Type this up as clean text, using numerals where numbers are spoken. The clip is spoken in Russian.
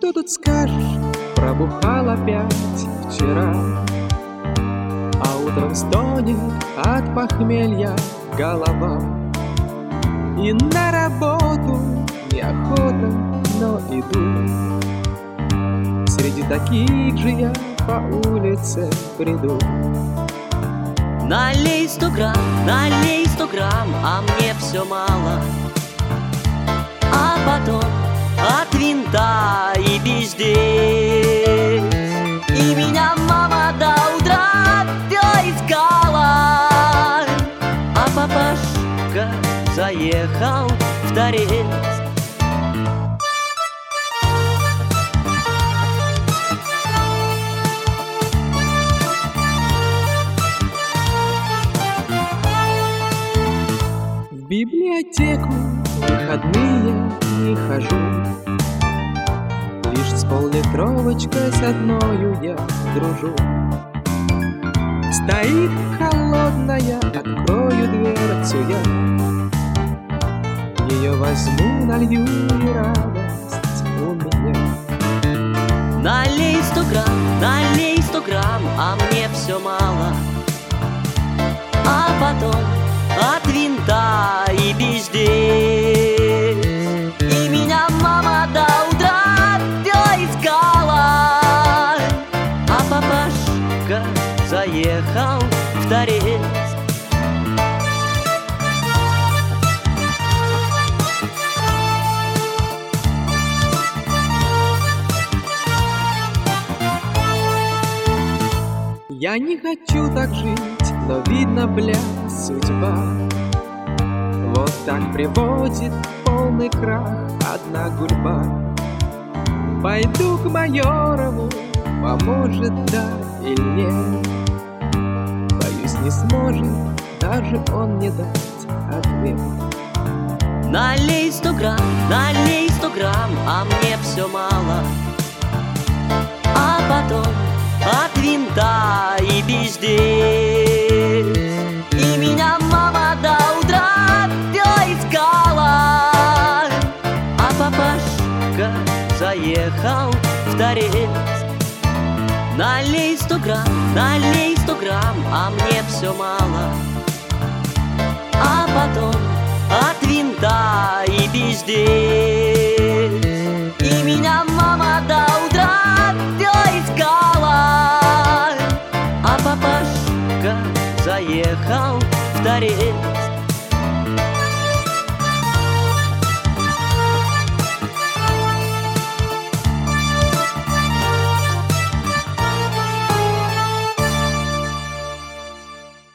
Что тут скажешь, пробухал опять вчера, а утром стонет от похмелья голова. И на работу неохота, но иду. Среди таких же я по улице приду. Налей 100 грамм, а мне все мало. А потом от винта и бездей. И меня мама до утра все искала. А папашка заехал в торец. В библиотеку в выходные не хожу. Лишь с поллитровочкой с одною я дружу. Стоит холодная, открою дверцу я. Ее возьму, налью, и радость у меня. Налей 100 грамм, а мне все мало. А потом от винта и бездей. И меня мама до утра все искала. А папашка заехал в торец. Я не хочу так жить, но видно, бля, судьба. Вот так приводит полный крах одна гульба. Пойду к Майорову, поможет, да или нет. Боюсь, не сможет даже он мне дать ответ. Налей 100 грамм, а мне все мало. А потом от винта и бездей. И меня мама до утра все искала. А папашка заехал в торец. Налей 100 грамм, а мне все мало. А потом от винта и бездей. И меня мама до утра все искала. А папашка заехал в торец.